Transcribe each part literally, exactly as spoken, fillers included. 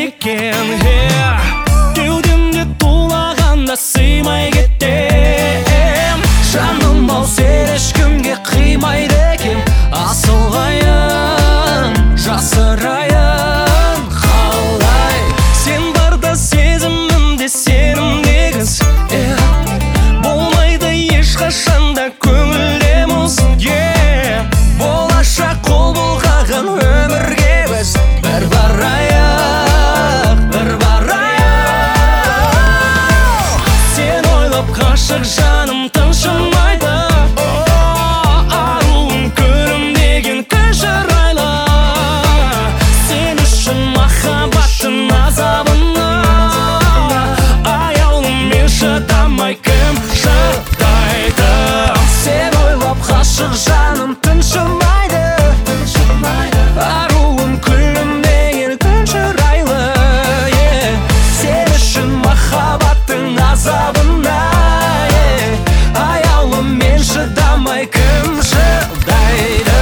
екен. Кеудемде тулағанда сыймай кетем. Жаным ау, сен ешкімге қимайды екем. Асылғайын, жасырайын қалай? Сен барда сезімімде сенім негіз. Болмайды ешқашанда көңілде мұз. Болашақ қол бұлғаған өмірге біз бір барайық, бір барайық. Сен ойлап қашық жаным тыншымайды. Аруым күлім деген күн шырайлы. Сен үшін махаббаттың азабына аяулым мен шыдамай кім шыдайды? Сен ойлап қашық жаным тыншымайды. Аруым күлім деген күн шырайлы. Сен үшін махаббаттың азабына аяулым мен шыдамай кім шыдайды?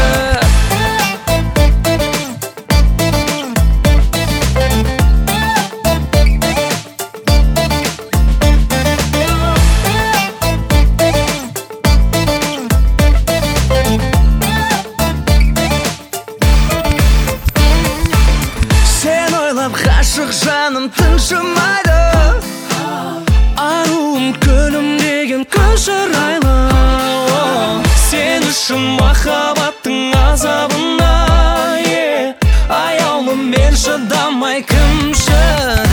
Ғашық жаным тыншымайды. Аруым күнім деген күн шырайлы. Сен үшін махаббаттың азабына аяулым мен шыдамай кім шыдайды?